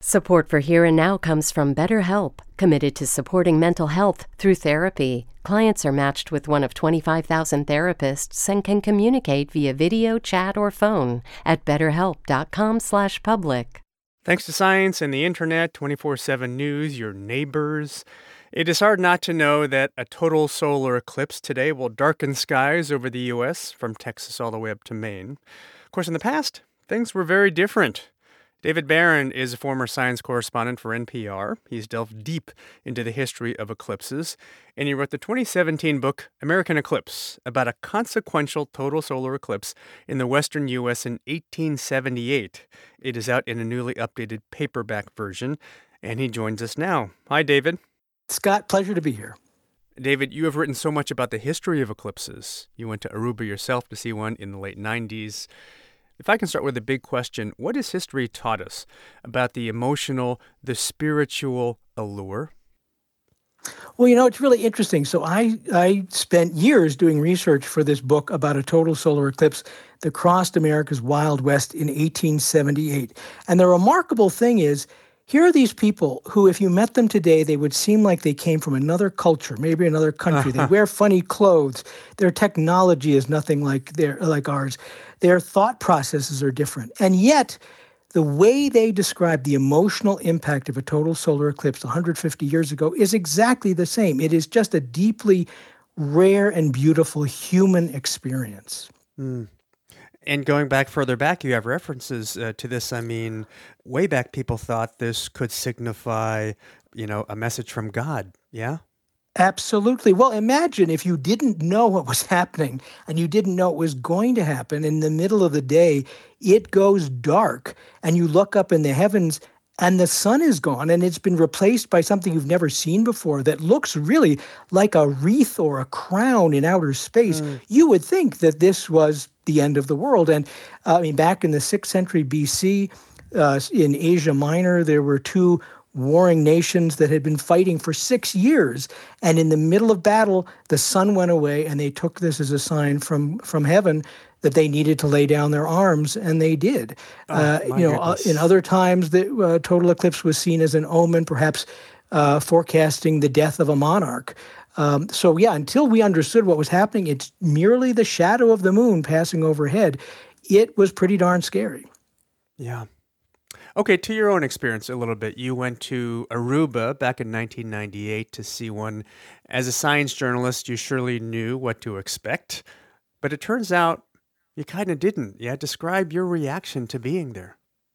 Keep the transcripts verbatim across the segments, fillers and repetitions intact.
Support for Here and Now comes from BetterHelp, committed to supporting mental health through therapy. Clients are matched with one of twenty-five thousand therapists and can communicate via video, chat, or phone at betterhelp.com slash public. Thanks to science and the internet, twenty-four seven news, your neighbors, it is hard not to know that a total solar eclipse today will darken skies over the U S from Texas all the way up to Maine. Of course, in the past, things were very different. David Barron is a former science correspondent for N P R. He's delved deep into the history of eclipses, and he wrote the twenty seventeen book, American Eclipse, about a consequential total solar eclipse in the western U S in eighteen seventy-eight. It is out in a newly updated paperback version, and he joins us now. Hi, David. Scott, pleasure to be here. David, you have written so much about the history of eclipses. You went to Aruba yourself to see one in the late nineties. If I can start with a big question, what has history taught us about the emotional, the spiritual allure? Well, you know, it's really interesting. So I, I spent years doing research for this book about a total solar eclipse that crossed America's Wild West in eighteen seventy-eight. And the remarkable thing is, here are these people who, if you met them today, they would seem like they came from another culture, maybe another country. They wear funny clothes. Their technology is nothing like their like ours. Their thought processes are different. And yet, the way they describe the emotional impact of a total solar eclipse one hundred fifty years ago is exactly the same. It is just a deeply rare and beautiful human experience. Mm. And going back further back, you have references uh, to this. I mean, way back, people thought this could signify, you know, a message from God. Yeah? Absolutely. Well, imagine if you didn't know what was happening and you didn't know it was going to happen. In the middle of the day, it goes dark and you look up in the heavens and the sun is gone and it's been replaced by something you've never seen before that looks really like a wreath or a crown in outer space. Mm. You would think that this was the end of the world. And uh, I mean, back in the sixth century B C, uh, in Asia Minor, there were two warring nations that had been fighting for six years. And in the middle of battle, the sun went away and they took this as a sign from, from heaven that they needed to lay down their arms, and they did. Oh, uh, you know, uh, in other times, the uh, total eclipse was seen as an omen, perhaps uh, forecasting the death of a monarch. Um, so, yeah, until we understood what was happening, it's merely the shadow of the moon passing overhead. It was pretty darn scary. Yeah. Okay, to your own experience a little bit. You went to Aruba back in nineteen ninety-eight to see one. As a science journalist, you surely knew what to expect, but it turns out you kind of didn't. Yeah, describe your reaction to being there.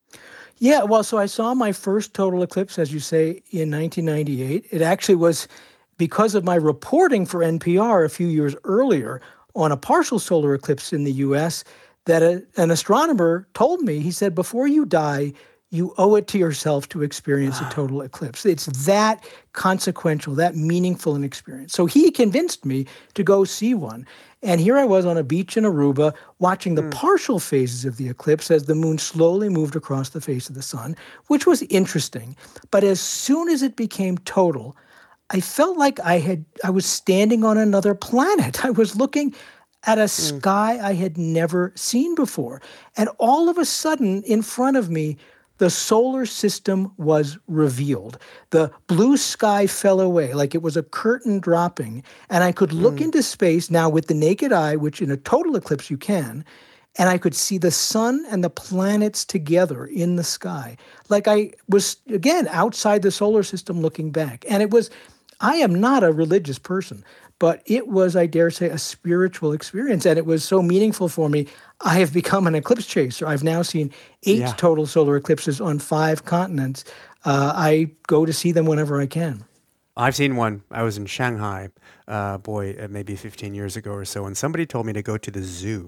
Yeah, well, so I saw my first total eclipse, as you say, in nineteen ninety-eight. It actually was because of my reporting for N P R a few years earlier on a partial solar eclipse in the U S that a, an astronomer told me. He said, before you die, you owe it to yourself to experience wow. a total eclipse. It's that consequential, that meaningful an experience. So he convinced me to go see one. And here I was on a beach in Aruba watching the mm. partial phases of the eclipse as the moon slowly moved across the face of the sun, which was interesting. But as soon as it became total, I felt like I had I was standing on another planet. I was looking at a mm. sky I had never seen before. And all of a sudden, in front of me, the solar system was revealed. The blue sky fell away like it was a curtain dropping, and I could look mm. into space now with the naked eye, which in a total eclipse you can, and I could see the sun and the planets together in the sky. Like I was, again, outside the solar system looking back. And it was, I am not a religious person, but it was, I dare say, a spiritual experience. And it was so meaningful for me. I have become an eclipse chaser. I've now seen eight yeah. total solar eclipses on five continents. Uh, I go to see them whenever I can. I've seen one. I was in Shanghai, uh, boy, uh, maybe fifteen years ago or so, and somebody told me to go to the zoo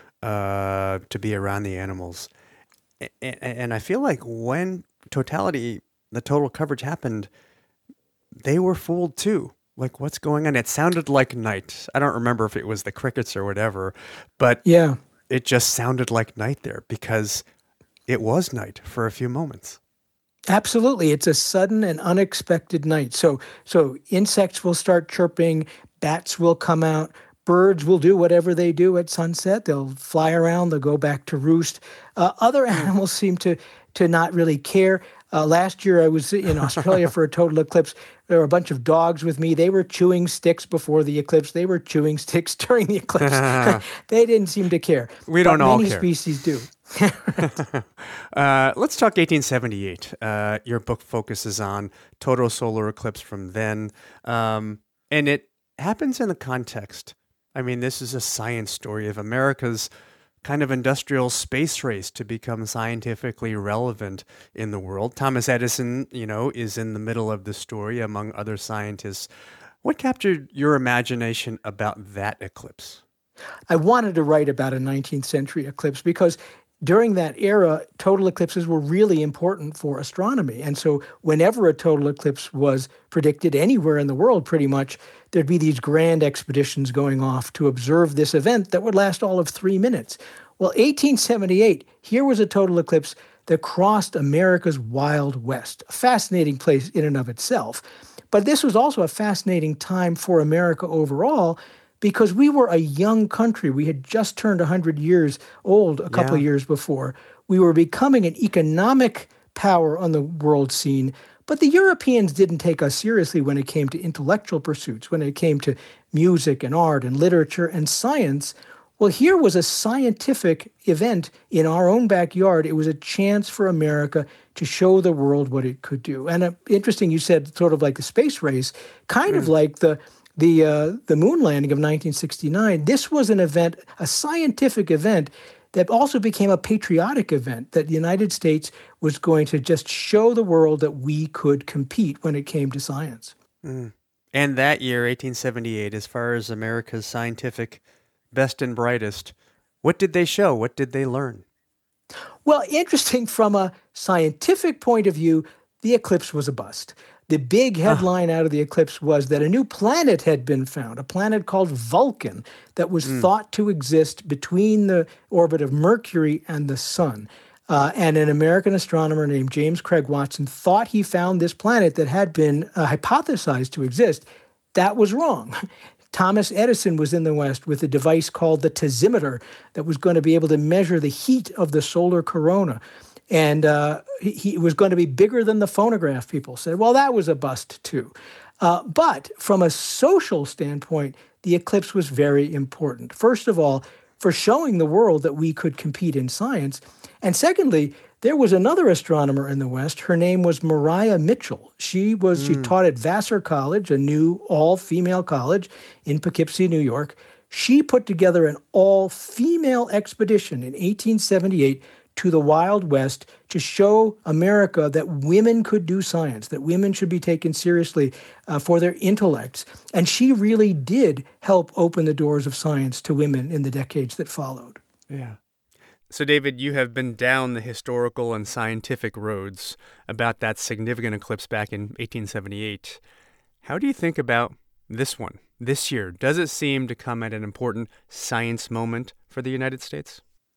uh, to be around the animals. And, and I feel like when totality, the total coverage happened, they were fooled too. Like, what's going on? It sounded like night. I don't remember if it was the crickets or whatever, but yeah, it just sounded like night there because it was night for a few moments. Absolutely. It's a sudden and unexpected night. So, so insects will start chirping, bats will come out, birds will do whatever they do at sunset. They'll fly around, they'll go back to roost. Uh, other animals seem to to not really care. Uh, last year, I was in Australia for a total eclipse. There were a bunch of dogs with me. They were chewing sticks before the eclipse. They were chewing sticks during the eclipse. They didn't seem to care. We don't but all many care. species do. uh, let's talk eighteen seventy-eight. Uh, your book focuses on total solar eclipse from then. Um, and it happens in the context. I mean, this is a science story of America's kind of industrial space race to become scientifically relevant in the world. Thomas Edison, you know, is in the middle of the story among other scientists. What captured your imagination about that eclipse? I wanted to write about a nineteenth century eclipse because during that era, total eclipses were really important for astronomy. And so whenever a total eclipse was predicted anywhere in the world, pretty much, there'd be these grand expeditions going off to observe this event that would last all of three minutes. Well, eighteen seventy-eight, here was a total eclipse that crossed America's Wild West, a fascinating place in and of itself. But this was also a fascinating time for America overall, because we were a young country. We had just turned one hundred years old a couple Yeah. of years before. We were becoming an economic power on the world scene, but the Europeans didn't take us seriously when it came to intellectual pursuits, when it came to music and art and literature and science. Well, here was a scientific event in our own backyard. It was a chance for America to show the world what it could do. And uh, interesting, you said sort of like the space race, kind of like the The uh, the moon landing of nineteen sixty-nine. This was an event, a scientific event that also became a patriotic event, that the United States was going to just show the world that we could compete when it came to science. Mm. And that year, eighteen seventy-eight, as far as America's scientific best and brightest, what did they show? What did they learn? Well, interesting from a scientific point of view, the eclipse was a bust. The big headline out of the eclipse was that a new planet had been found, a planet called Vulcan, that was mm. thought to exist between the orbit of Mercury and the sun. Uh, and an American astronomer named James Craig Watson thought he found this planet that had been uh, hypothesized to exist. That was wrong. Thomas Edison was in the West with a device called the tasimeter that was going to be able to measure the heat of the solar corona. And uh, he, he was going to be bigger than the phonograph, people said. Well, that was a bust, too. Uh, but from a social standpoint, the eclipse was very important. First of all, for showing the world that we could compete in science. And secondly, there was another astronomer in the West. Her name was Maria Mitchell. She was mm. she taught at Vassar College, a new all-female college in Poughkeepsie, New York. She put together an all-female expedition in eighteen seventy-eight to the Wild West to show America that women could do science, that women should be taken seriously uh, for their intellects. And she really did help open the doors of science to women in the decades that followed. Yeah. So, David, you have been down the historical and scientific roads about that significant eclipse back in eighteen seventy-eight. How do you think about this one, this year? Does it seem to come at an important science moment for the United States?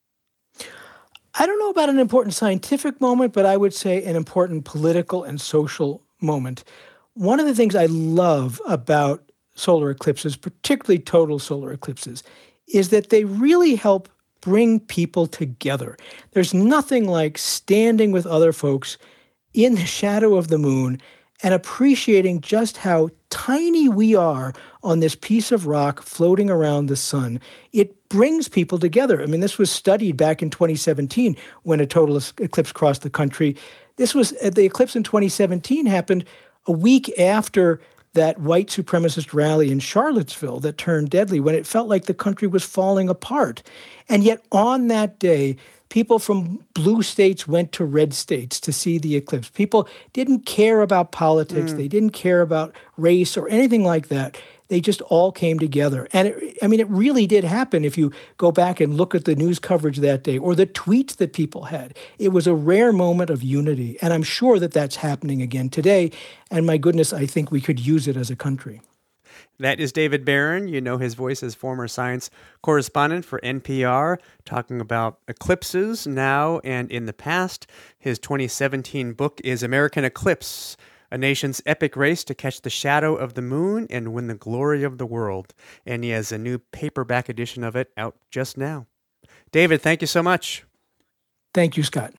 I don't know about an important scientific moment, but I would say an important political and social moment. One of the things I love about solar eclipses, particularly total solar eclipses, is that they really help bring people together. There's nothing like standing with other folks in the shadow of the moon and appreciating just how tiny we are on this piece of rock floating around the sun. It brings people together. I mean, this was studied back in twenty seventeen when a total eclipse crossed the country. This was, the eclipse in twenty seventeen happened a week after that white supremacist rally in Charlottesville that turned deadly, when it felt like the country was falling apart. And yet on that day, people from blue states went to red states to see the eclipse. People didn't care about politics. Mm. They didn't care about race or anything like that. They just all came together. And it, I mean, it really did happen if you go back and look at the news coverage that day or the tweets that people had. It was a rare moment of unity. And I'm sure that that's happening again today. And my goodness, I think we could use it as a country. That is David Barron. You know his voice as former science correspondent for N P R, talking about eclipses now and in the past. His twenty seventeen book is American Eclipse, a nation's epic race to catch the shadow of the moon and win the glory of the world. And he has a new paperback edition of it out just now. David, thank you so much. Thank you, Scott.